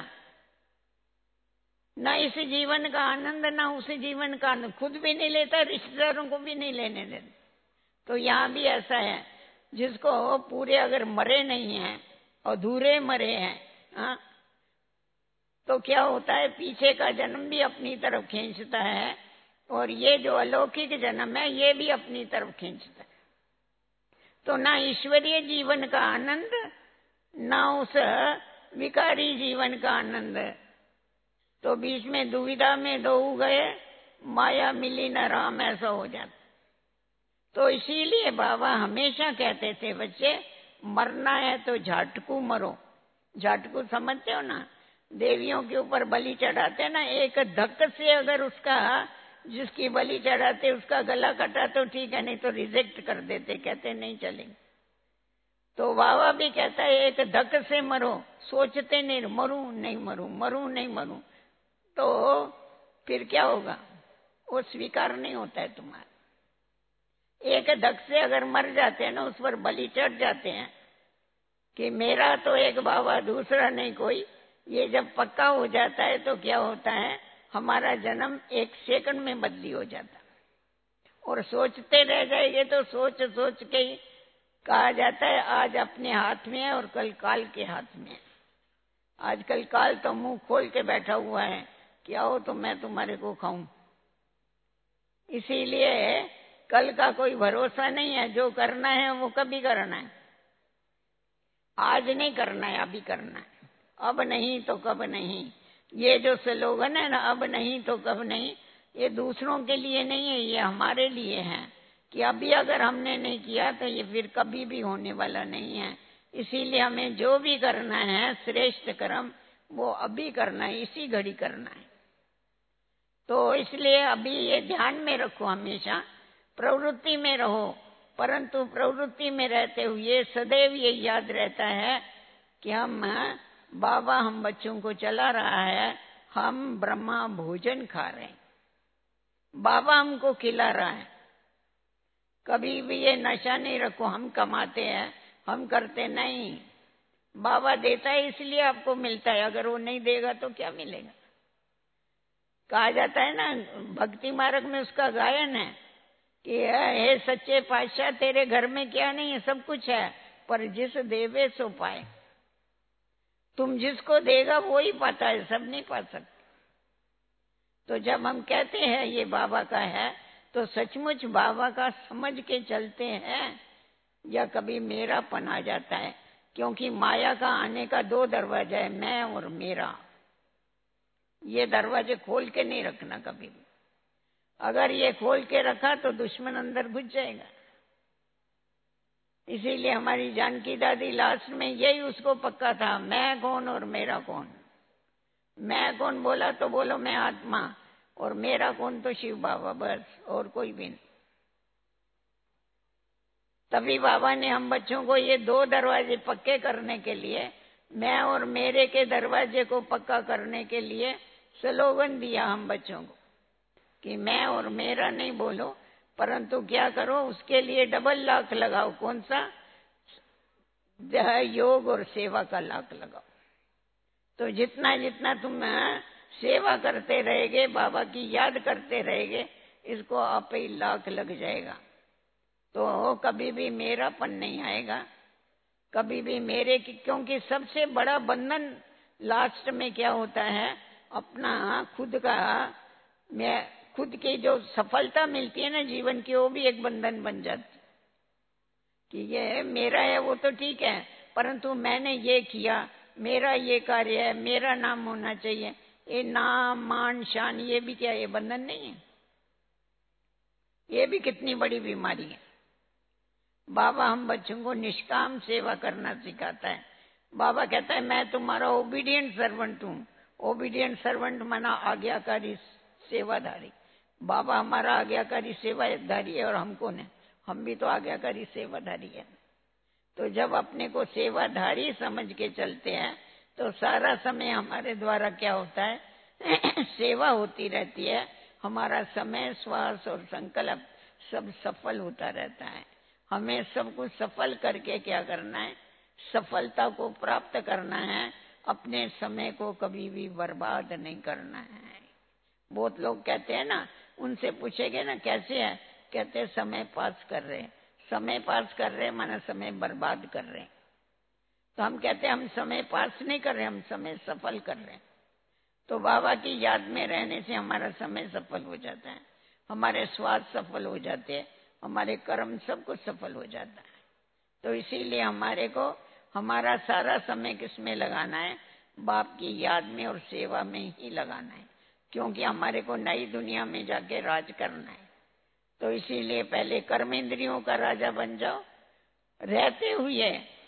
ना इस जीवन का आनंद ना उस जीवन का आनंद, खुद भी नहीं लेता, रिश्तेदारों को भी नहीं लेने देता। तो यहाँ भी ऐसा है, जिसको पूरे अगर मरे नहीं है, अधूरे मरे हैं, हाँ, तो क्या होता है, पीछे का जन्म भी अपनी तरफ खींचता है और ये जो अलौकिक जन्म है ये भी अपनी तरफ खींचता है। तो ना ईश्वरीय जीवन का आनंद, ना उस विकारी जीवन का आनंद। तो बीच में दुविधा में डूब गए, माया मिली न राम, ऐसा हो जाता। तो इसीलिए बाबा हमेशा कहते थे, बच्चे मरना है तो झाटकू मरो। झाटकू समझते हो ना, देवियों के ऊपर बलि चढ़ाते ना, एक धक से अगर उसका जिसकी बलि चढ़ाते उसका गला कटा तो ठीक है, नहीं तो रिजेक्ट कर देते, कहते नहीं चलेंगे। तो बाबा भी कहता है एक धक से मरो, सोचते नहीं मरूं नहीं मरूं मरूं नहीं मरूं, तो फिर क्या होगा, वो स्वीकार नहीं होता है तुम्हारा। एक धक से अगर मर जाते हैं ना, उस पर बलि चढ़ जाते हैं कि मेरा तो एक बाबा दूसरा नहीं कोई, ये जब पक्का हो जाता है तो क्या होता है, हमारा जन्म एक सेकंड में बदली हो जाता। और सोचते रह जाएंगे तो सोच सोच के ही कहा जाता है आज अपने हाथ में है और कल काल के हाथ में है। आजकल काल तो मुंह खोल के बैठा हुआ है कि आओ तो मैं तुम्हारे को खाऊं। इसीलिए कल का कोई भरोसा नहीं है, जो करना है वो कभी करना है, आज नहीं करना है, अभी करना है। अब नहीं तो कब नहीं, ये जो स्लोगन है ना, अब नहीं तो कब नहीं, ये दूसरों के लिए नहीं है, ये हमारे लिए है कि अभी अगर हमने नहीं किया तो ये फिर कभी भी होने वाला नहीं है। इसीलिए हमें जो भी करना है श्रेष्ठ कर्म वो अभी करना है, इसी घड़ी करना है। तो इसलिए अभी ये ध्यान में रखो, हमेशा प्रवृत्ति में रहो, परंतु प्रवृत्ति में रहते हुए सदैव ये याद रहता है कि हम बाबा हम बच्चों को चला रहा है, हम ब्रह्मा भोजन खा रहे हैं, बाबा हमको खिला रहा है। कभी भी ये नशा नहीं रखो हम कमाते हैं हम करते नहीं, बाबा देता है इसलिए आपको मिलता है, अगर वो नहीं देगा तो क्या मिलेगा। कहा जाता है ना भक्ति मार्ग में उसका गायन है कि हे सच्चे पातशाह तेरे घर में क्या नहीं है, सब कुछ है, पर जिस देवे सो पाए। तुम जिसको देगा वो ही पाता है, सब नहीं पा सकते। तो जब हम कहते हैं ये बाबा का है तो सचमुच बाबा का समझ के चलते हैं या कभी मेरापन आ जाता है, क्योंकि माया का आने का दो दरवाजा है, मैं और मेरा। ये दरवाजे खोल के नहीं रखना कभी भी, अगर ये खोल के रखा तो दुश्मन अंदर घुस जाएगा। इसीलिए हमारी जानकी दादी लास्ट में यही उसको पक्का था, मैं कौन और मेरा कौन। मैं कौन बोला तो बोलो मैं आत्मा, और मेरा कौन तो शिव बाबा, बस और कोई भी नहीं। तभी बाबा ने हम बच्चों को ये दो दरवाजे पक्के करने के लिए, मैं और मेरे के दरवाजे को पक्का करने के लिए स्लोगन दिया हम बच्चों को कि मैं और मेरा नहीं बोलो, परंतु क्या करो उसके लिए डबल लाख लगाओ। कौन सा? योग और सेवा का लाख लगाओ। तो जितना जितना तुम सेवा करते रहेगे, बाबा की याद करते रहेगे, इसको आप ही लाख लग जाएगा। तो कभी भी मेरापन नहीं आएगा, कभी भी मेरे की, क्योंकि सबसे बड़ा बंधन लास्ट में क्या होता है, अपना खुद का, मैं खुद की जो सफलता मिलती है ना जीवन की, वो भी एक बंधन बन जाती कि ये मेरा है वो तो ठीक है, परंतु मैंने ये किया, मेरा ये कार्य है, मेरा नाम होना चाहिए। ये नाम मान शान ये भी क्या, ये बंधन नहीं है? ये भी कितनी बड़ी बीमारी है। बाबा हम बच्चों को निष्काम सेवा करना सिखाता है। बाबा कहता है मैं तुम्हारा ओबीडियंट सर्वेंट हूं। ओबीडियंट सर्वेंट माना आज्ञाकारी सेवाधारी। बाबा हमारा आज्ञाकारी सेवाधारी है और हम कौन है? हम भी तो आज्ञाकारी सेवाधारी है। तो जब अपने को सेवाधारी समझ के चलते हैं तो सारा समय हमारे द्वारा क्या होता है, सेवा होती रहती है। हमारा समय, श्वास और संकल्प सब सफल होता रहता है। हमें सब कुछ सफल करके क्या करना है, सफलता को प्राप्त करना है। अपने समय को कभी भी बर्बाद नहीं करना है। बहुत लोग कहते हैं ना, उनसे पूछेंगे ना कैसे है, कहते हैं समय पास कर रहे हैं। समय पास कर रहे हैं माना समय बर्बाद कर रहे हैं। तो हम कहते हैं हम समय पास नहीं कर रहे, हम समय सफल कर रहे हैं। तो बाबा की याद में रहने से हमारा समय सफल हो जाता है, हमारे श्वास सफल हो जाते हैं, हमारे कर्म सब कुछ सफल हो जाता है। तो इसीलिए हमारे को हमारा सारा समय किसमें लगाना है, बाप की याद में और सेवा में ही लगाना है, क्योंकि हमारे को नई दुनिया में जाके राज करना है। तो इसीलिए पहले कर्म इंद्रियों का राजा बन जाओ, रहते हुए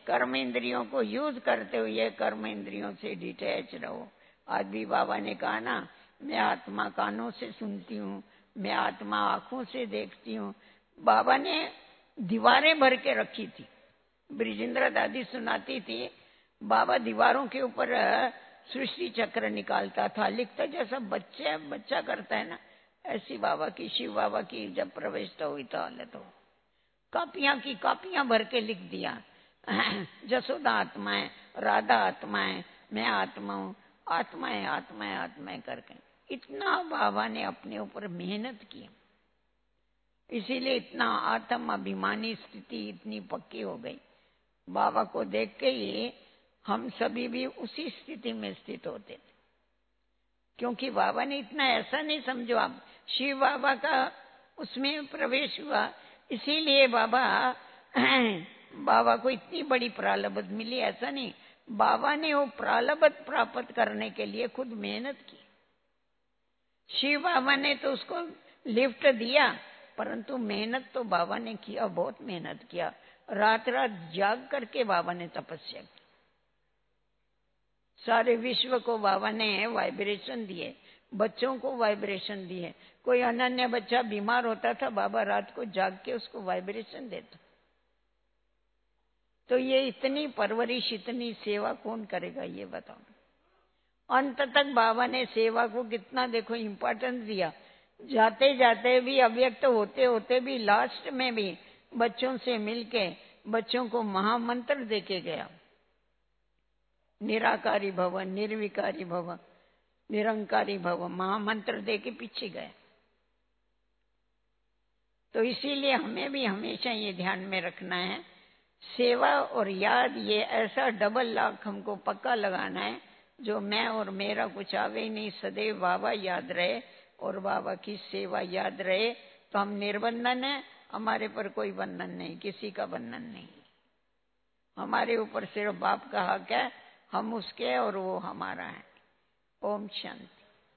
कर्म इंद्रियों को यूज करते हुए कर्म इंद्रियों से डिटैच रहो। आज भी बाबा ने कहा ना, मैं आत्मा कानों से सुनती हूँ, मैं आत्मा आंखों से देखती हूँ। बाबा ने दीवारें भर के रखी थी। ब्रिजेंद्र दादी सुनाती थी, बाबा दीवारों के ऊपर सृष्टि चक्र निकालता था, लिखता, जैसा बच्चे बच्चा करता है ना, ऐसी बाबा की, शिव बाबा की जब प्रविष्ट हुई तो हालत हो, कापियां की कापियां भर के लिख दिया। जसोदा आत्मा है, राधा आत्मा है, मैं आत्मा हूँ, आत्मा है आत्मा है आत्मा है करके इतना बाबा ने अपने ऊपर मेहनत की। इसीलिए इतना आत्म अभिमानी स्थिति इतनी पक्की हो गई। बाबा को देख के ही हम सभी भी उसी स्थिति में स्थित होते थे, क्योंकि बाबा ने इतना ऐसा नहीं समझो आप, शिव बाबा का उसमें प्रवेश हुआ, इसीलिए बाबा बाबा को इतनी बड़ी प्रालब्ध मिली, ऐसा नहीं। बाबा ने वो प्रालब्ध प्राप्त करने के लिए खुद मेहनत की। शिव बाबा ने तो उसको लिफ्ट दिया, परंतु मेहनत तो बाबा ने किया, बहुत मेहनत किया। रात रात जाग करके बाबा ने तपस्या की। सारे विश्व को बाबा ने वाइब्रेशन दिए, बच्चों को वाइब्रेशन दिए। कोई अनन्य बच्चा बीमार होता था, बाबा रात को जाग के उसको वाइब्रेशन देता। तो ये इतनी परवरिश, इतनी सेवा कौन करेगा, ये बताओ। अंत तक बाबा ने सेवा को कितना देखो इम्पोर्टेंस दिया। जाते जाते भी, अव्यक्त होते होते भी, लास्ट में भी बच्चों से मिलके बच्चों को महामंत्र देके गया, निराकारी भव, निर्विकारी भव, निरंकारी भव, महामंत्र दे के पीछे गए। तो इसीलिए हमें भी हमेशा ये ध्यान में रखना है, सेवा और याद, ये ऐसा डबल लॉक हमको पक्का लगाना है, जो मैं और मेरा कुछ आवे ही नहीं, सदैव बाबा याद रहे और बाबा की सेवा याद रहे। तो हम निर्बंधन है, हमारे पर कोई बंधन नहीं, किसी का बंधन नहीं। हमारे ऊपर सिर्फ बाप का हक है, हम उसके और वो हमारा है। ओम शांति।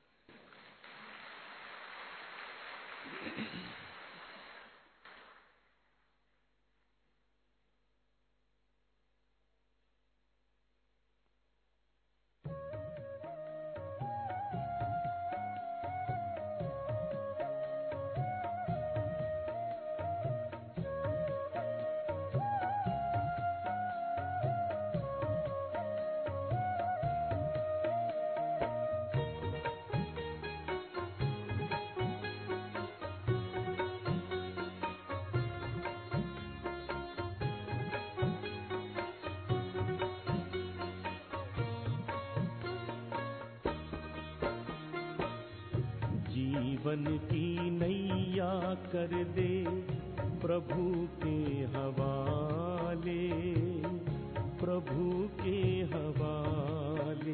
जीवन की नैया कर दे प्रभु के हवाले, प्रभु के हवाले।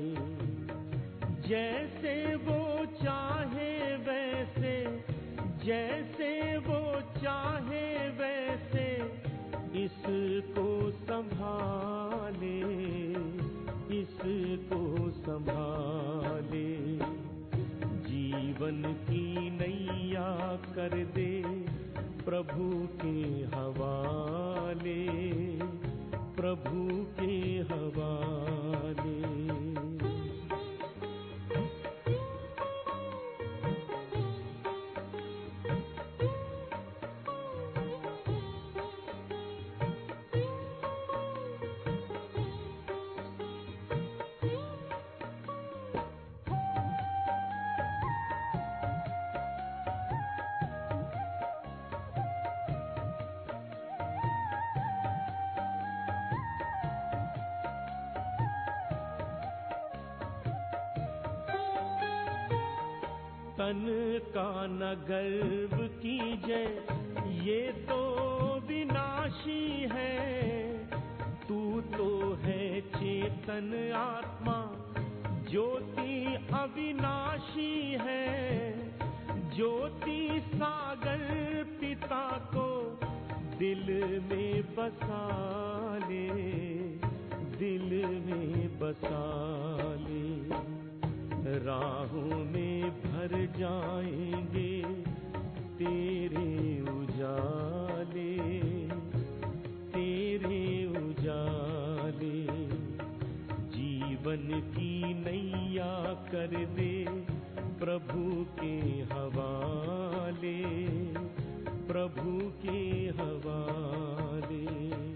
जैसे वो चाहे वैसे, जैसे वो चाहे वैसे इसको संभाले, इसको संभाले। जीवन की नैया कर दे प्रभु के हवाले, प्रभु के हवाले। तन का न गर्व कीजे, ये तो विनाशी है। तू तो है चेतन आत्मा, ज्योति अविनाशी है। ज्योति सागर पिता को दिल में बसा ले, दिल में बसा ले। राहों में भर जाएंगे तेरे उजाले, तेरे उजाले। जीवन की नैया कर दे प्रभु के हवाले, प्रभु के हवाले।